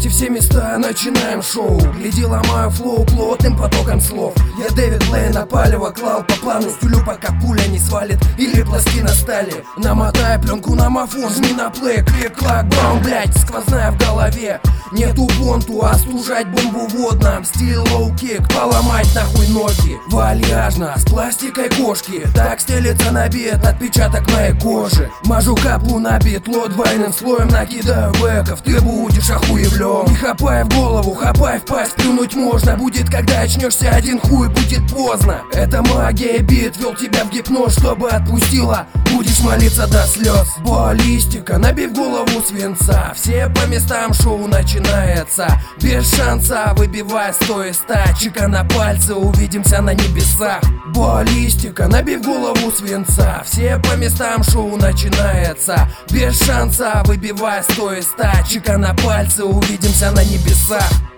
Заполняйте все места, начинаем шоу. Гляди, ломаю флоу плотным потоком слов. Я Дэвид Блейн, на палево клал по плану. Стюлю, пока пуля не свалит или пластина стали. Намотай пленку на мафон, жми на плей. Клик-клак, бам, блять, сквозная в голове. Нету понту, а стужать бомбу водном. Стиль лоу-кик, поломать нахуй ноги. Вальяжно, с пластикой кошки. Так стелится на бит отпечаток моей кожи. Мажу каплу на битло, двойным слоем накидаю бэков. Ты будешь охуевлен. Не хапай в голову, хапай в пасть. Плюнуть можно будет, когда очнешься один хуй, будет поздно. Это магия, бит вел тебя в гипноз, чтобы отпустила. Будешь молиться до слез. Баллистика, набей в голову свинца. Все по местам, шоу начинается. Без шанса, выбивай 100 из 100. Чека на пальце, увидимся на небесах. Баллистика, набей в голову свинца. Все по местам, шоу начинается. Без шанса, выбивай 100 из 100. Чека на пальце, увидимся на небесах.